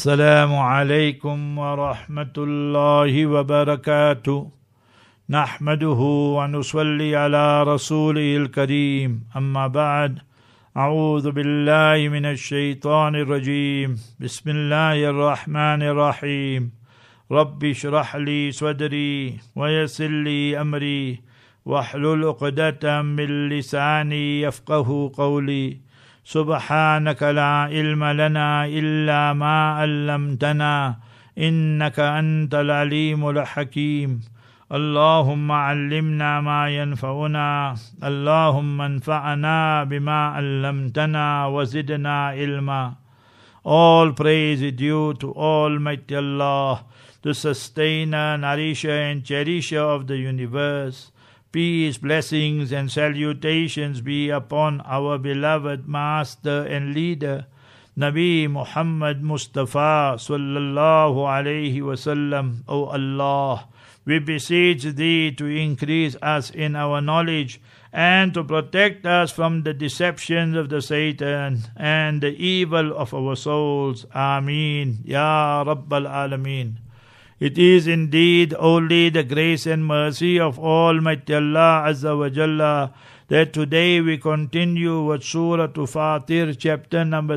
Assalamu alaikum wa rahmatullahi wa barakatuh. Nahmaduhu wa nusalli ala rasulihil kareem. Amma ba'd. A'udhu billahi minash shaitanir rajim. Bismillahir rahmanir rahim. Rabbi shrah li sadri wa yassir li amri wahlul 'uqdatam min lisani yafqahu qawli. سبحانك لا علم لنا إلا ما علمتنا إنك أنت العليم الحكيم اللهم علمنا ما ينفعنا اللهم انفعنا بما علمتنا وزدنا علما. All praise is due to Almighty Allah, the sustainer, nourisher and cherisher of the universe. Peace, blessings and salutations be upon our beloved Master and Leader, Nabi Muhammad Mustafa sallallahu alayhi wasallam. O Allah, we beseech Thee to increase us in our knowledge and to protect us from the deceptions of the Satan and the evil of our souls. Ameen. Ya Rabbal Alameen. It is indeed only the grace and mercy of Almighty Allah Azza wa Jalla that today we continue with Surah Fatir, chapter number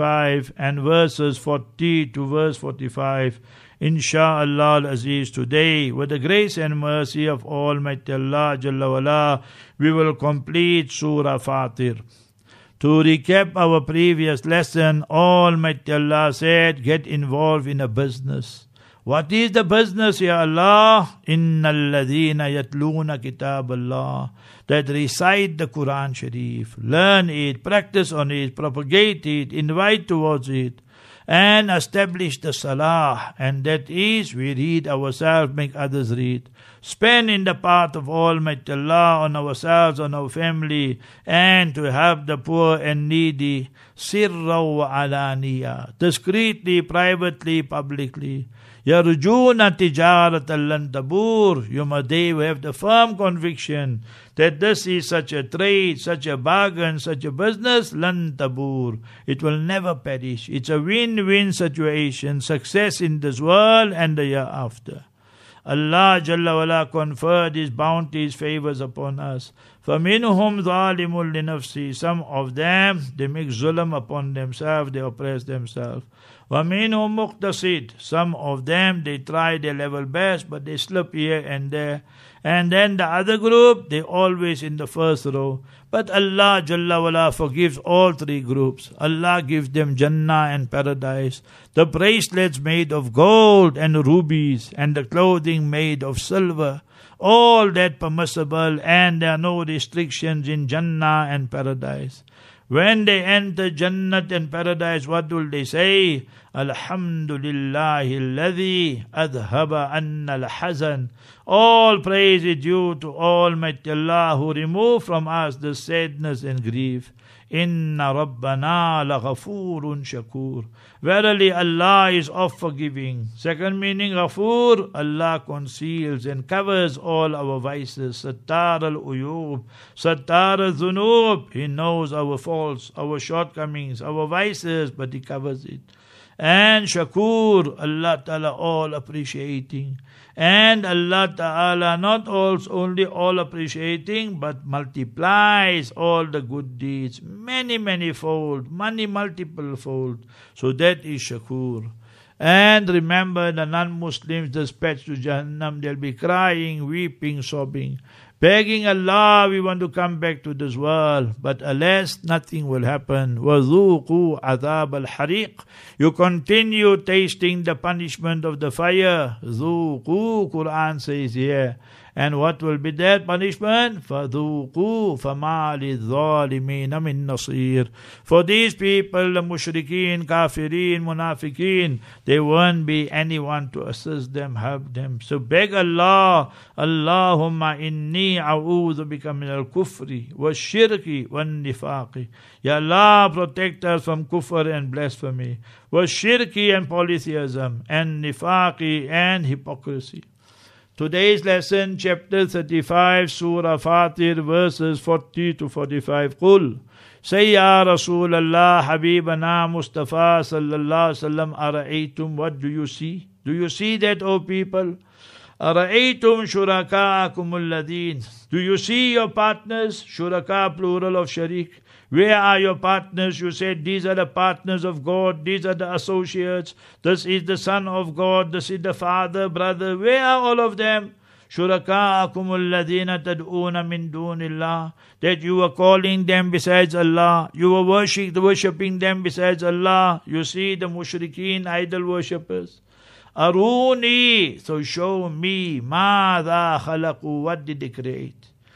35 and verses 40 to verse 45. Insha'Allah al-Aziz, today with the grace and mercy of Almighty Allah Jalla wala, we will complete Surah Fatir. To recap our previous lesson, Almighty Allah said, get involved in a business. What is the business, Ya Allah? Inna alladhina yatluna kitab Allah, that recite the Quran Sharif, learn it, practice on it, propagate it, invite towards it, and establish the salah, and that is, we read ourselves, make others read. Spend in the path of Almighty Allah on ourselves, on our family, and to help the poor and needy, sirra wa alaniya, discreetly, privately, publicly. Yarjuna tijaratan lan tabur. They have the firm conviction that this is such a trade, such a bargain, such a business, lan tabur. It will never perish. It's a win-win situation, success in this world and the year after. Allah Jalla wala conferred His bounties, favors upon us. فَمِنْهُمْ ظَالِمٌ لِنَفْسِهِ. Some of them, they make zulm upon themselves, they oppress themselves. وَمِنْهُمْ مُقْتَصِدٌ. Some of them, they try their level best, but they slip here and there. And then the other group, they always in the first row. But Allah Jalla wala forgives all three groups. Allah gives them Jannah and paradise, the bracelets made of gold and rubies, and the clothing made of silver. All that permissible, and there are no restrictions in Jannah and paradise. When they enter Jannat and paradise, what will they say? Alhamdulillahi alladhi adhaba anna al-hazan. All praise is due to Almighty Allah who removed from us the sadness and grief. Inna Rabbana laghafurun shakur. Verily Allah is of forgiving. Second meaning, Ghafur, Allah conceals and covers all our vices. Sattar al-uyub, Sattar al-dhunub. He knows our faults, our shortcomings, our vices, but He covers it. And Shakur, Allah Ta'ala all appreciating. And Allah Ta'ala not only all appreciating, but multiplies all the good deeds, many fold, many multiple fold. So that is Shakur. And remember, the non-Muslims dispatched to Jahannam, they'll be crying, weeping, sobbing, begging Allah, we want to come back to this world. But alas, nothing will happen. وَذُوقُوا عَذَابَ الْحَرِيقِ. You continue tasting the punishment of the fire. ذُوقُوا, Quran says here. And what will be that punishment? فَذُوقُوا فَمَا لِلظَّالِمِينَ مِن نَصِيرٍ. For these people, the mushrikeen, kafirin, munafiqeen, there won't be anyone to assist them, help them. So beg Allah, Allahumma inni a'udhu bika min al-kufri wa shirki wa nifaqi. Ya Allah, protect us from kufr and blasphemy, wa shirki and polytheism, and nifaqi and hypocrisy. Today's lesson, chapter 35, Surah Fatir, verses 40 to 45. Qul, Say, Ya Rasulallah, Habibana, Mustafa, Sallallahu Alaihi Wasallam, Ara'aytum, what do you see? Do you see that, O people? Ara'aytum shuraka'akum alladhin. Do you see your partners? Shuraka, plural of sharik. Where are your partners? You said these are the partners of God, these are the associates, this is the son of God, this is the father, brother. Where are all of them? Shuraka'akum alladhina tad'una min dunillah. That you were calling them besides Allah. You were worshipping them besides Allah. You see the mushrikeen, idol worshippers. Aruni, so show me, Mada khalaqu, what did they create?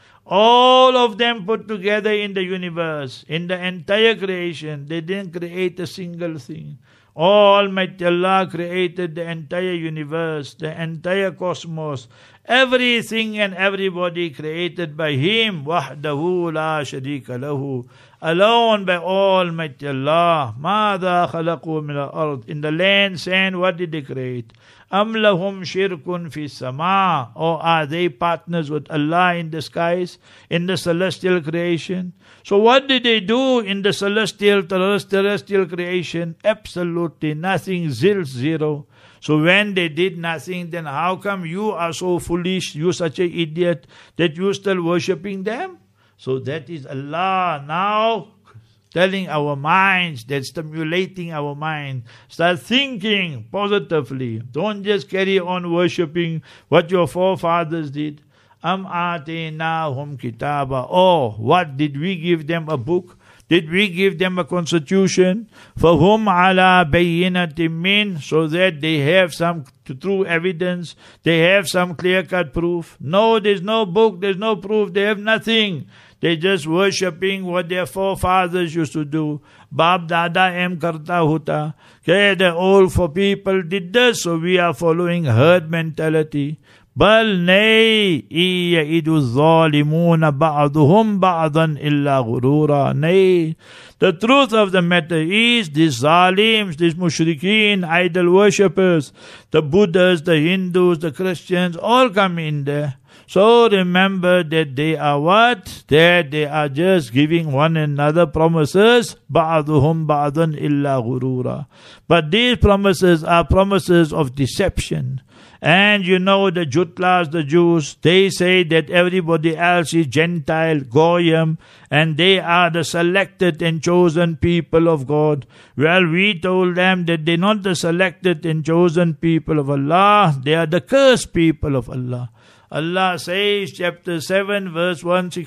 All of them put together in the universe, in the entire creation, they didn't create a single thing. Almighty Allah created the entire universe, the entire cosmos, everything and everybody created by Him. Wahdahu la sharika lahu. Alone by Almighty Allah. Mada khalaqu min al-ard. In the land, sand, what did they create? Am lahum shirkun fi sama. Or are they partners with Allah in the skies, in the celestial creation? So what did they do in the celestial, terrestrial creation? Absolutely nothing, zero. So when they did nothing, then how come you are so foolish, you such an idiot, that you still worshipping them? So that is Allah now telling our minds, that's stimulating our mind. Start thinking positively. Don't just carry on worshipping what your forefathers did. Am atinahum kitaba. Oh, what did we give them? A book? Did we give them a constitution? فَهُمْ عَلَى بَيِّنَةٍ مِّنْ. So that they have some true evidence, they have some clear-cut proof. No, there's no book, there's no proof, they have nothing. They're just worshipping what their forefathers used to do. Baap dada em karta hota. Okay, the old for people did this, so we are following herd mentality. Bal nay, ya'idu zalimuna ba'duhum ba'dan illa ghurura. Nay, the truth of the matter is these zalims, these mushrikeen, idol worshippers, the Buddhas, the Hindus, the Christians, all come in there. So remember that they are what? That they are just giving one another promises. Ba'duhum ba'dan illa ghurura. But these promises are promises of deception. And you know the Jutlas, the Jews, they say that everybody else is Gentile, Goyim, and they are the selected and chosen people of God. Well, we told them that they're not the selected and chosen people of Allah, they are the cursed people of Allah. Allah says, chapter 7, verse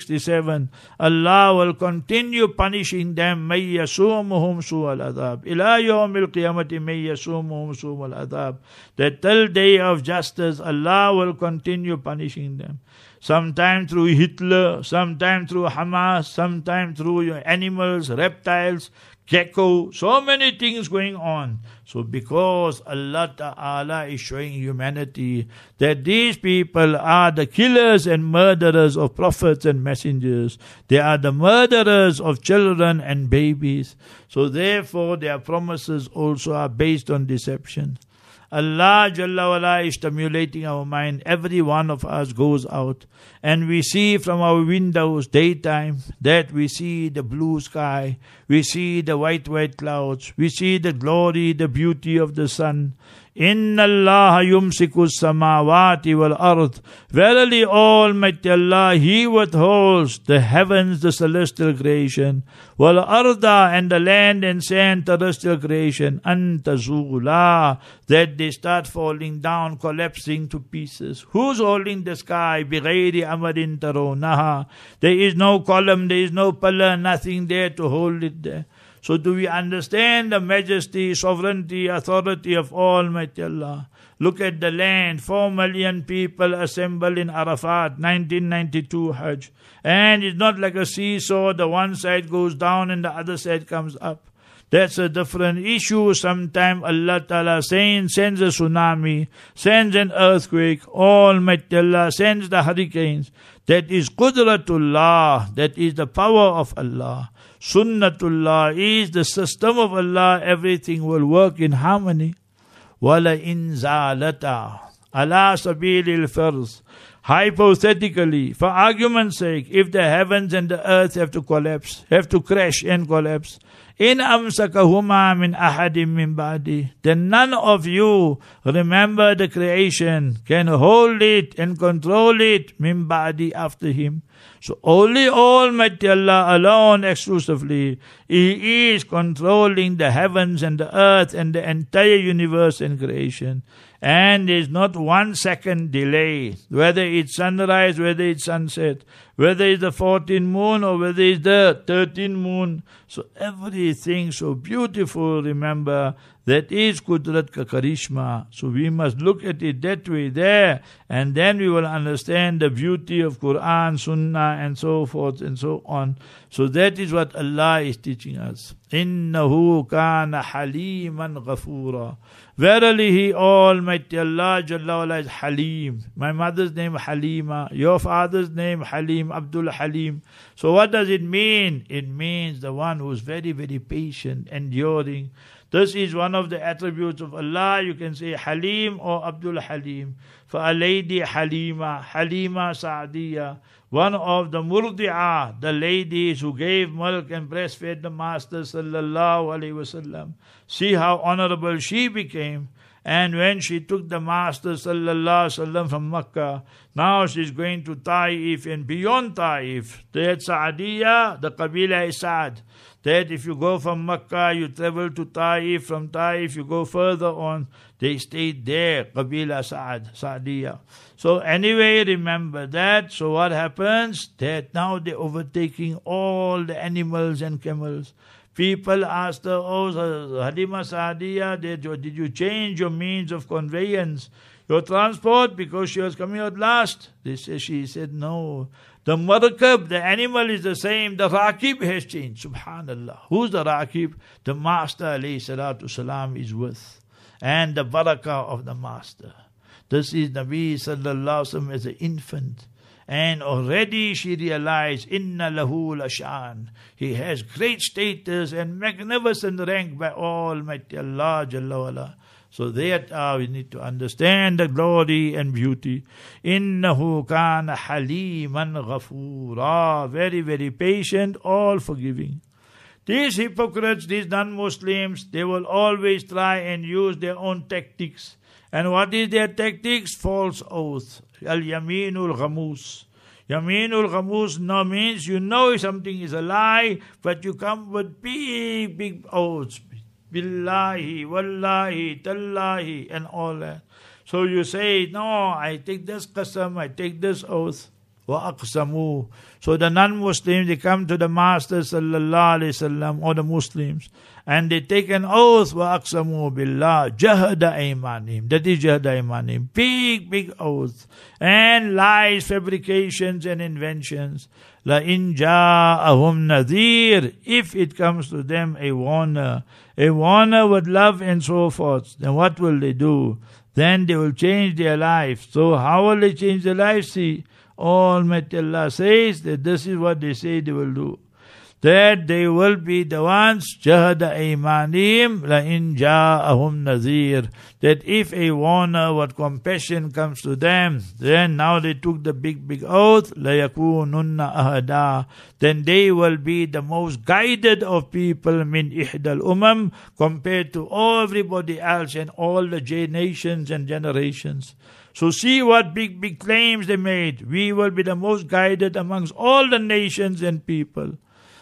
167, Allah will continue punishing them, مَيْ يَسُومُهُمْ سُوءَ الْعَذَابِ إِلَى يَوْمِ الْقِيَامَةِ مَيْ يَسُومُهُمْ سُوءَ الْعَذَابِ. That till day of justice, Allah will continue punishing them. Sometime through Hitler, sometime through Hamas, sometime through animals, reptiles, gecko, so many things going on. So because Allah Ta'ala is showing humanity that these people are the killers and murderers of prophets and messengers. They are the murderers of children and babies. So therefore their promises also are based on deception. Allah Jalla wala is stimulating our mind. Every one of us goes out and we see from our windows daytime that we see the blue sky, we see the white clouds, we see the glory, the beauty of the sun. Inna Allah yumsiku samawati wal ard. Verily Almighty Allah, He withholds the heavens, the celestial creation, wal arda, and the land and sand, terrestrial creation, antazula, that they start falling down, collapsing to pieces. Who's holding the sky? Bighayri amadin tarawnaha. There is no column, there is no pillar, nothing there to hold it there. So do we understand the majesty, sovereignty, authority of Almighty Allah? Look at the land, 4 million people assembled in Arafat, 1992 Hajj. And it's not like a seesaw, the one side goes down and the other side comes up. That's a different issue. Sometimes Allah Ta'ala sends a tsunami, sends an earthquake, Almighty Allah sends the hurricanes. That is Qudratullah, that is the power of Allah. Sunnatullah is the system of Allah, everything will work in harmony. Wala in zalata ala sabilil farz. hypothetically, for argument's sake, if the heavens and the earth have to collapse, have to crash and collapse, in amsakahuma min ahadim min ba'di, then none of you remember the creation, can hold it and control it min ba'di, after him. So only Almighty Allah alone exclusively, He is controlling the heavens and the earth and the entire universe and creation. And there is not 1 second delay, whether it's sunrise, whether it's sunset, whether it's the 14th moon or whether it's the 13th moon. So everything so beautiful, remember, that is Qudrat ka Karishma. So we must look at it that way there, and then we will understand the beauty of Quran, Sunnah, and so forth and so on. So that is what Allah is teaching us. Innahu kana haliman ghafura. Verily He, Almighty Allah Jalla wala, is Halim. My mother's name Halima, your father's name Halim, Abdul Halim. So what does it mean? It means the one who is very, very patient, enduring. This is one of the attributes of Allah. You can say Halim or Abdul Halim. For a lady Halima, Halima Sa'diya, one of the murdi'ah, the ladies who gave milk and breastfed the Master sallallahu alaihi wasallam. See how honorable she became. And when she took the Master sallallahu alaihi wasallam from Makkah, now she's going to Taif and beyond Taif. That Sa'diya, the Qabila is Sa'd. That if you go from Makkah, you travel to Taif. From Taif, you go further on. They stayed there, Qabila Sa'diya. So anyway, remember that. So what happens? That now they're overtaking all the animals and camels. People asked her, oh, Halima Sa'diya, did you change your means of conveyance, your transport, because she was coming out last? She said, no. The markab, the animal is the same. The Raqib has changed. Subhanallah. Who's the Raqib? The Master alayhi salatu salam is with. And the barakah of the Master. This is Nabi sallallahu alaihi wasallam as an infant. And already she realized, Inna lahu lashan. He has great status and magnificent rank by Almighty Allah Jalla wala. So that we need to understand the glory and beauty. Innahu kana haliman ghafura. Very, very patient, all forgiving. These hypocrites, these non-Muslims, they will always try and use their own tactics. And what is their tactics? False oath. Al-Yaminul Ghamus. Yaminul Ghamus now means you know something is a lie, but you come with big, big oaths. Billahi, Wallahi, Tallahi, and all that. So you say, no, I take this qasam, I take this oath. Wa aqsamu. So the non-Muslims, they come to the Master sallallahu alaihi wasallam, or the Muslims, and they take an oath. Wa aqsamu billah, jahada aymanim. That is jahada aymanim. Big, big oath. And lies, fabrications, and inventions. La in ja'ahum nadhir. If it comes to them a warner with love and so forth, then what will they do? Then they will change their life. So how will they change their life? See, Almighty Allah says that this is what they say they will do. That they will be the ones, jahada aymanim la in ja'ahum nazir. That if a warner with compassion comes to them, then now they took the big, big oath, la yakununna ahada. Then they will be the most guided of people min ihdal umam, compared to everybody else and all the nations and generations. So see what big, big claims they made. We will be the most guided amongst all the nations and people.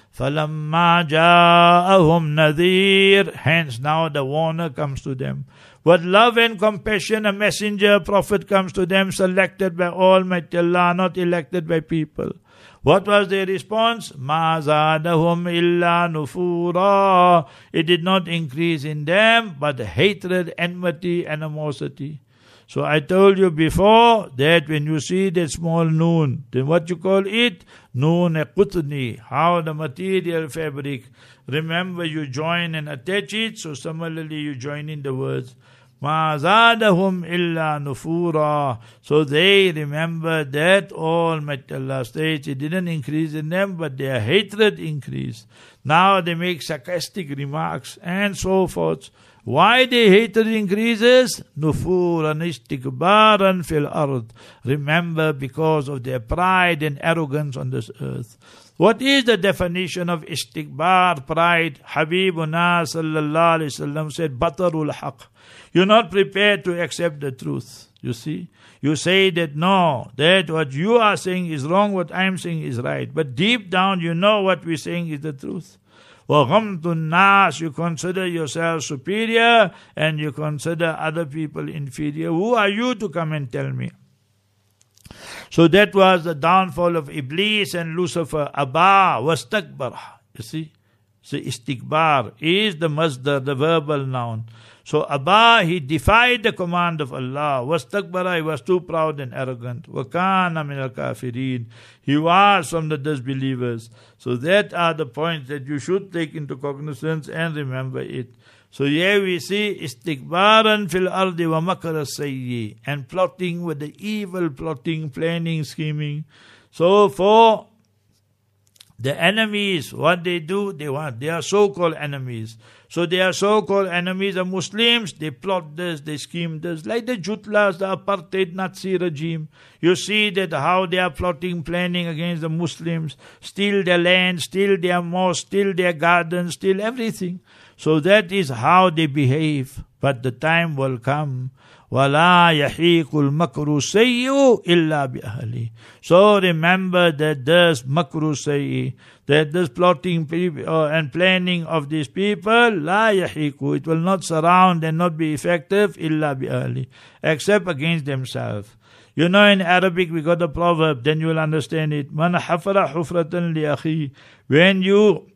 فَلَمَّا جَاءَهُمْ نَذِيرٌ. Hence now the warner comes to them. With love and compassion, a messenger, prophet comes to them, selected by Almighty Allah, not elected by people. What was their response? مَا زَادَهُمْ إِلَّا نُفُورًا. It did not increase in them, but hatred, enmity, animosity. So I told you before that when you see that small noon, then what you call it? Noon-e-qutni, how the material fabric. Remember, you join and attach it, so similarly you join in the words. مَا زَادَهُمْ إِلَّا نُفُورًا. So they remember that Almighty Allah states it didn't increase in them, but their hatred increased. Now they make sarcastic remarks and so forth. Why the hatred increases? Nufuran istikbaran fil ard. Remember, because of their pride and arrogance on this earth. What is the definition of istikbar, pride? Habibuna sallallahu alayhi wasallam said, batarul haq. You're not prepared to accept the truth. You see? You say that no, that what you are saying is wrong, what I'm saying is right. But deep down you know what we're saying is the truth. وَغَمْتُ النَّاسِ. You consider yourself superior and you consider other people inferior. Who are you to come and tell me? So that was the downfall of Iblis and Lucifer. Aba wastakbar. You see? So istikbar is the masdar, the verbal noun. So Abba, he defied the command of Allah. Wastakbara, he was too proud and arrogant. Wakana min al-kafirin. He was from the disbelievers. So that are the points that you should take into cognizance and remember it. So here we see istikbaran fil ardi wa makara sayyi, and plotting with the evil, plotting, planning, scheming. So for the enemies, what they do, they are so-called enemies. So they are so-called enemies of Muslims. They plot this, they scheme this. Like the Jutlas, the apartheid Nazi regime. You see that how they are plotting, planning against the Muslims. Steal their land, steal their mosque, steal their gardens, steal everything. So that is how they behave. But the time will come. وَلَا يَحِيقُ الْمَكْرُ سَيِّئُ إِلَّا بِأَهْلِهِ. So remember that this makru sayyi, that this plotting and planning of these people, لَا يَحِيقُ, it will not surround and not be effective, إِلَّا بِأَهْلِهِ, except against themselves. You know, in Arabic we got a proverb, then you will understand it. مَنْ حَفَرَ حُفْرَةً لِأَخِيهِ. When you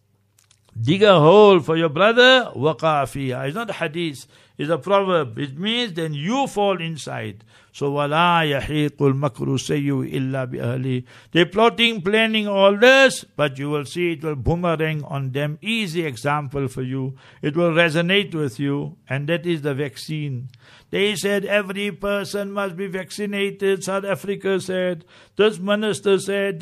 dig a hole for your brother, وَقَعَ فِيهَا. It's not a hadith, it's a proverb. It means then you fall inside. So وَلَا يَحِيقُ الْمَكْرُ سَيِّئُ إِلَّا بِأَهْلِهِ. They're plotting, planning all this, but you will see it will boomerang on them. Easy example for you. It will resonate with you, and that is the vaccine. They said every person must be vaccinated. South Africa said, this minister said,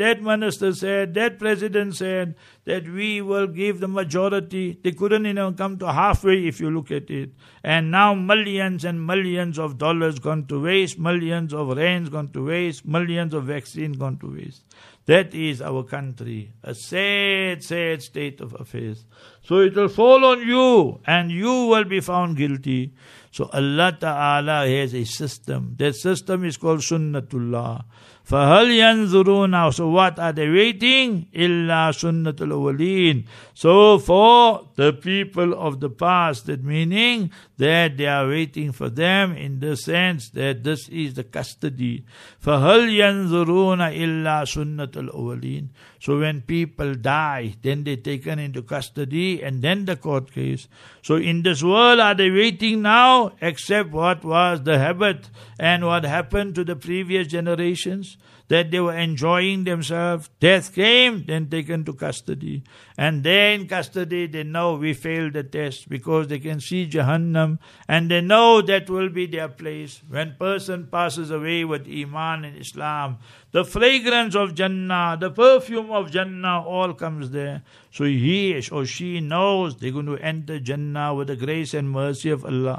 that president said that we will give the majority. They couldn't even come to halfway if you look at it. And now millions and millions of dollars gone to waste, millions of rands gone to waste, millions of vaccine gone to waste. That is our country. A sad, sad state of affairs. So it will fall on you and you will be found guilty. So Allah Ta'ala has a system. That system is called Sunnatullah. فَهَلْ يَنْظُرُونَ. So what are they waiting? إِلَّا سُنَّةُ الْأَوَّلِينَ. So for the people of the past, that meaning that they are waiting for them in the sense that this is the custody. فَهَلْ يَنْظُرُونَ إِلَّا سُنَّةُ الْأَوَّلِينَ. So when people die, then they're taken into custody and then the court case. So in this world, are they waiting now except what was the habit and what happened to the previous generations? That they were enjoying themselves. Death came, then taken to custody. And then in custody, they know we failed the test because they can see Jahannam and they know that will be their place. When person passes away with Iman and Islam, the fragrance of Jannah, the perfume of Jannah, all comes there. So he or she knows they're going to enter Jannah with the grace and mercy of Allah.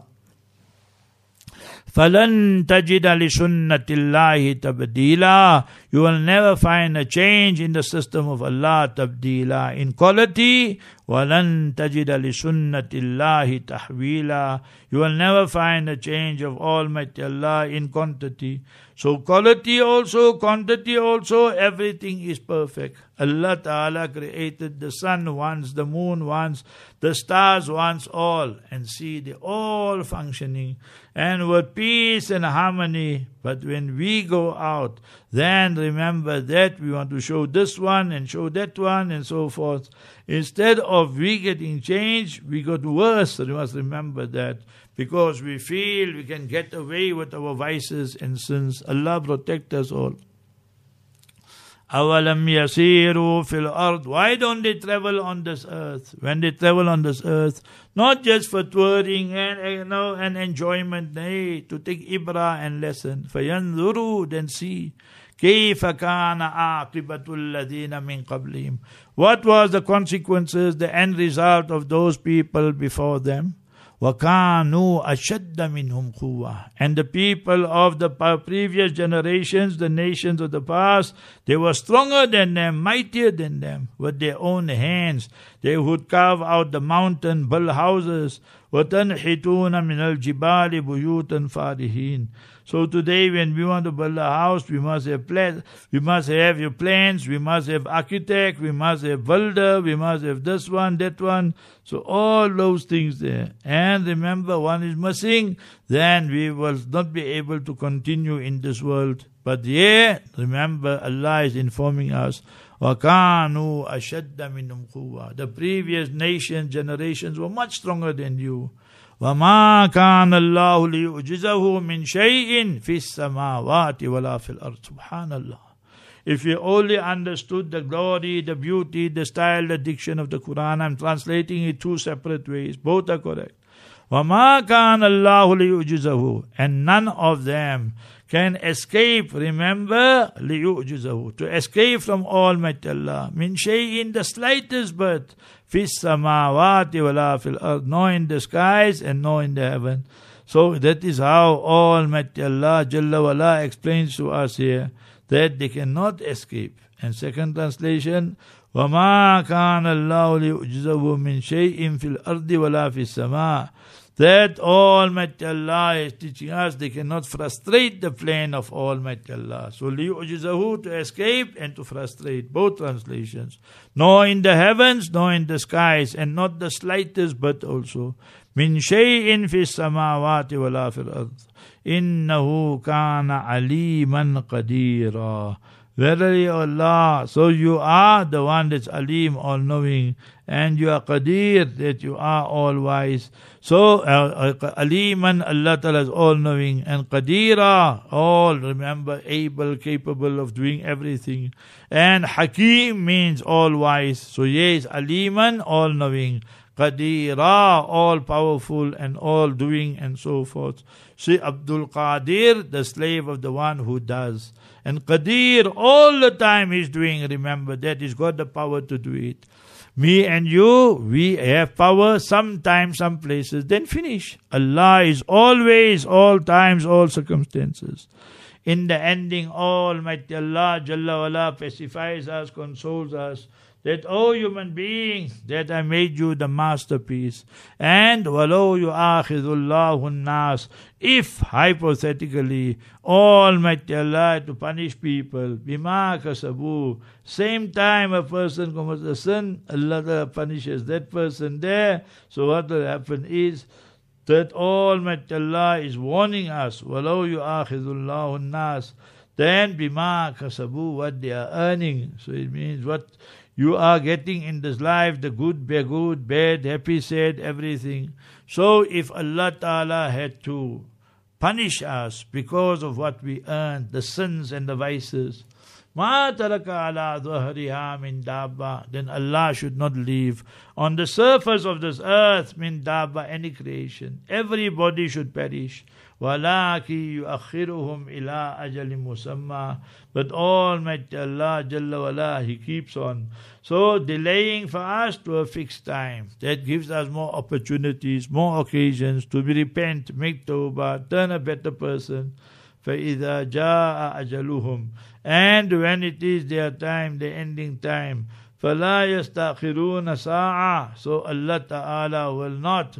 فَلَن تَجِدَ لِسُنَّةِ اللَّهِ تَبْدِيلًا. You will never find a change in the system of Allah, tabdila, in quality. وَلَن تَجِدَ لِسُنَّةِ اللَّهِ تَحْوِيلًا. You will never find a change of Almighty Allah in quantity. So quality also, quantity also, everything is perfect. Allah Ta'ala created the sun once, the moon once, the stars once, all. And see, they all functioning. And with peace and harmony. But when we go out, then remember that we want to show this one and show that one and so forth. Instead of we getting changed, we got worse. You must remember that. Because we feel we can get away with our vices and sins. Allah protect us all. أَوَلَمْ يَسِيرُوا فِي الْأَرْضِ. Why don't they travel on this earth? When they travel on this earth, not just for touring and enjoyment, nay, to take ibra and lesson. فَيَنْظُرُوا, then see. كَيْفَ كَانَ عَاقِبَةُ الَّذِينَ مِنْ قَبْلِهِمْ. What was the consequences, the end result of those people before them? وَكَانُوا أَشَدَّ مِنْهُمْ قُوَّةً. And the people of the previous generations, the nations of the past, they were stronger than them, mightier than them. With their own hands, they would carve out the mountain, build houses. وَتَنْحِتُونَ مِنَ الْجِبَالِ بُيُوتًا فَارِهِينَ. So today when we want to build a house, we must have plans, we must have your plans, we must have architect, we must have builder, we must have this one, that one. So all those things there. And remember, one is missing, then we will not be able to continue in this world. But yeah, remember, Allah is informing us, وَكَانُوا أَشَدَّ مِنْهُمْ قُوَّةً. The previous nations, generations were much stronger than you. وَمَا كَانَ اللَّهُ لِيُعْجِزَهُ مِنْ شَيْءٍ فِي السَّمَاوَاتِ وَلَا فِي الْأَرْضِ. Subhanallah. If you only understood the glory, the beauty, the style, the diction of the Quran, I'm translating it two separate ways. Both are correct. وَمَا كَانَ اللَّهُ لِيُعْجِزَهُ. And none of them can escape, remember, لِيُعْجِزَهُ, to escape from Almighty Allah. مِنْ شَيْءٍ, the slightest bit, فِي السَّمَاوَاتِ وَلَا فِي الْأَرْضِ, nor in the skies and nor in the heaven. So that is how Almighty Allah Jalla wala explains to us here, that they cannot escape. And second translation, وَمَا كَانَ اللَّهُ لِيُعْجِزَهُ مِنْ شَيْءٍ فِي الْأَرْضِ وَلَا فِي السَّمَاءِ. That Almighty Allah is teaching us, they cannot frustrate the plan of Almighty Allah. So لِيُعْجِزَهُ, to escape and to frustrate, both translations. Nor in the heavens, nor in the skies, and not the slightest but also. مِنْ شَيْءٍ فِي السَّمَاوَاتِ وَلَا فِي الْأَرْضِ إِنَّهُ كَانَ عَلِيمًا قَدِيرًا. Verily Allah, so you are the one that's Alim, all-knowing, and you are Qadir, that you are all-wise. So Aliman, Allah Ta'ala is all-knowing, and Qadira, all, remember, able, capable of doing everything. And Hakim means all-wise. So yes, Aliman, all-knowing. Qadira, all-powerful and all-doing and so forth. See, Abdul Qadir, the slave of the one who does. And Qadir, all the time he's doing, remember that he's got the power to do it. Me and you, we have power, sometimes, some places, then finish. Allah is always, all times, all circumstances. In the ending, Almighty Allah Jalla wala pacifies us, consoles us, that, O human being, that I made you the masterpiece. And وَلَوْ يُؤَاخِذُ اللَّهُ النَّاسِ, if, hypothetically, Almighty Allah to punish people, بِمَا كَسَبُوا, same time a person commits a sin, Allah punishes that person there. So what will happen is, that Almighty Allah is warning us, وَلَوْ يُؤَاخِذُ اللَّهُ النَّاسِ, then بِمَا كَسَبُوا, what they are earning. So it means what you are getting in this life, the good, bad, happy, sad, everything. So if Allah Ta'ala had to punish us because of what we earned, the sins and the vices, مَا تَرَكَ عَلَىٰ ظَهْرِهَا مِن دَابَّةٍ, then Allah should not leave on the surface of this earth min dabba, any creation. Everybody should perish. وَلَكِنْ يُؤَخِّرُهُمْ إِلَىٰ أَجَلٍ مُسَمَّى, but Almighty Allah Jalla wala, He keeps on. So delaying for us to a fixed time. That gives us more opportunities, more occasions to repent, make tawbah, turn a better person. فَإِذَا جَاءَ أَجَلُهُمْ, and when it is their time, the ending time, فَلَا يَسْتَأْخِرُونَ سَاعَةً, so Allah Ta'ala will not.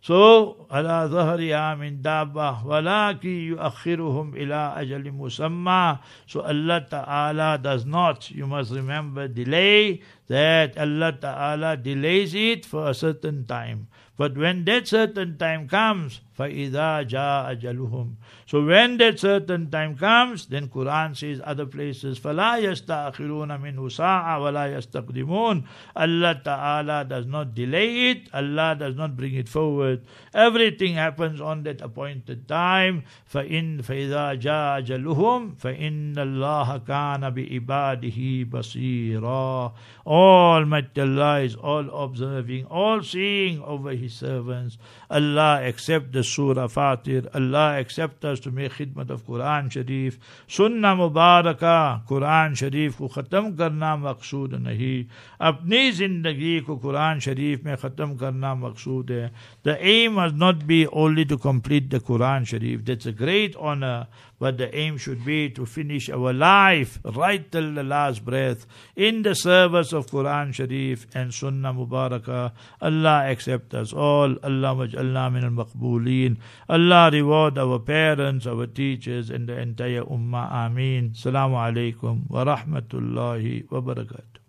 So, عَلَى ظَهْرِهَا مِن دَابَّةٍ وَلَكِنْ يُؤَخِّرُهُمْ إِلَىٰ أَجَلٍ مُسَمَّى. So Allah Ta'ala does not, you must remember, delay, that Allah Ta'ala delays it for a certain time. But when that certain time comes, فَإِذَا جَاءَ أَجَلُهُمْ, so when that certain time comes, then Quran says other places, فَلَا يَسْتَأْخِرُونَ مِنْهُ سَاعَةً وَلَا يَسْتَقْدِمُونَ. Allah Ta'ala does not delay it, Allah does not bring it forward. Everything happens on that appointed time. فَإِذَا جَاءَ أَجَلُهُمْ فَإِنَّ اللَّهَ كَانَ بِعِبَادِهِ بَصِيرًا. Almighty Allah is all observing, all seeing over His servants. Allah accept the Surah Fatir. Allah accept us to make khidmat of Quran Sharif. Sunnah Mubarakah Quran Sharif ko khatam karna maqsood nahi. Apni zindagi ko Quran Sharif mein khatam karna maqsood hai. The aim must not be only to complete the Quran Sharif. That's a great honor. But the aim should be to finish our life right till the last breath in the service of Quran Sharif and Sunnah Mubarakah. Allah accept us all. Allah maj'alna min al-maqbooleen. Allah reward our parents, our teachers and the entire ummah. Ameen. Assalamu alaikum wa rahmatullahi wa barakatuh.